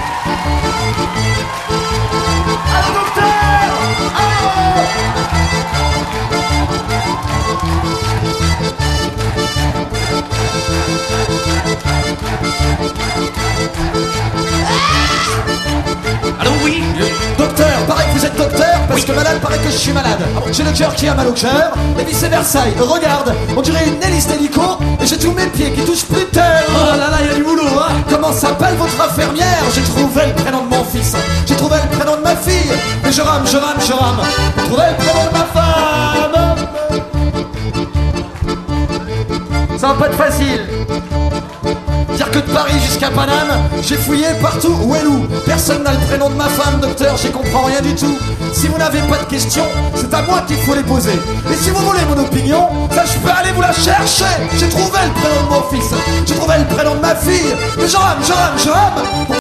Allô, docteur! Allô! Allô, oui? Docteur, paraît que vous êtes docteur parce que malade paraît que je suis malade. J'ai le cœur qui a mal au cœur et vice versa. Regarde, on dirait une hélice d'hélico et j'ai tous mes pieds qui touchent plus terre. Oh là là, y a du boulot, hein? Comment s'appelle votre infirmière? J'ai trouvé le prénom de mon fils, j'ai trouvé le prénom de ma fille. Mais je rame, je rame, je rame pour trouver le prénom de ma femme. Ça va pas être facile. Dire que de Paris jusqu'à Paname, j'ai fouillé partout, où est l'où? Personne n'a le prénom de ma femme, docteur, j'y comprends rien du tout. Si vous n'avez pas de questions, c'est à moi qu'il faut les poser. Et si vous voulez mon opinion, ça je peux aller vous la chercher. J'ai trouvé le prénom de mon fils, j'ai trouvé le prénom de ma fille. Mais je rame, je rame, je rame.